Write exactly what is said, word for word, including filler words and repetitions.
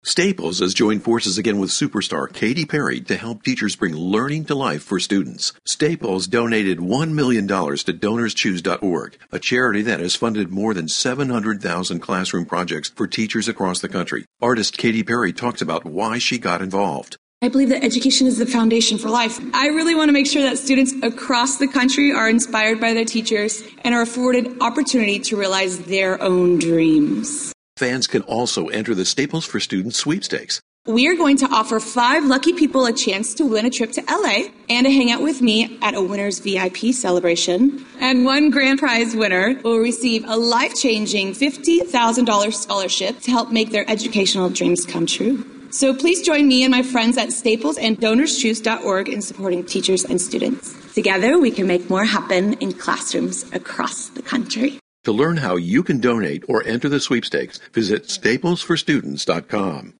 Staples has joined forces again with superstar Katy Perry to help teachers bring learning to life for students. Staples donated one million dollars to donors choose dot org, a charity that has funded more than seven hundred thousand classroom projects for teachers across the country. Artist Katy Perry talks about why she got involved. I believe that education is the foundation for life. I really want to make sure that students across the country are inspired by their teachers and are afforded opportunity to realize their own dreams. Fans can also enter the Staples for Students sweepstakes. We are going to offer five lucky people a chance to win a trip to L A and to hang out with me at a winner's V I P celebration. And one grand prize winner will receive a life-changing fifty thousand dollars scholarship to help make their educational dreams come true. So please join me and my friends at Staples and donors choose dot org in supporting teachers and students. Together, we can make more happen in classrooms across the country. To learn how you can donate or enter the sweepstakes, visit staples for students dot com.